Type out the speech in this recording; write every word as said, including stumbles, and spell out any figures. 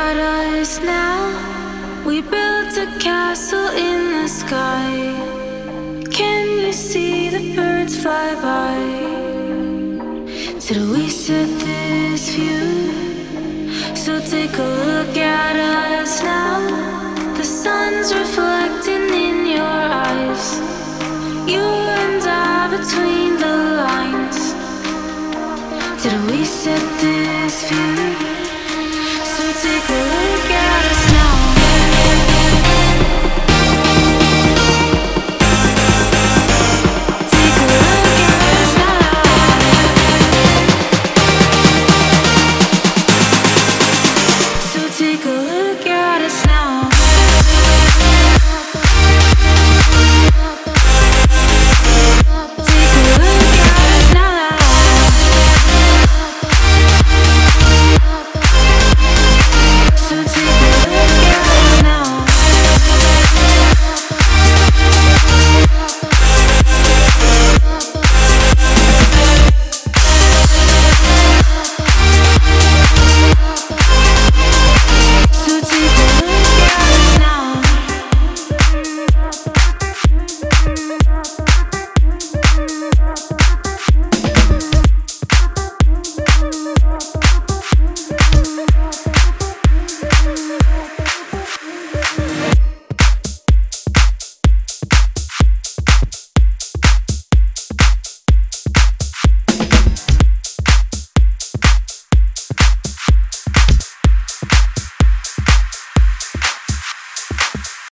at us now. We built a castle in the sky. Can you see the birds fly by? Did we set this view? So take a look at us now. The sun's reflecting in your eyes. You and I between the lines. Did we set this view? So take a look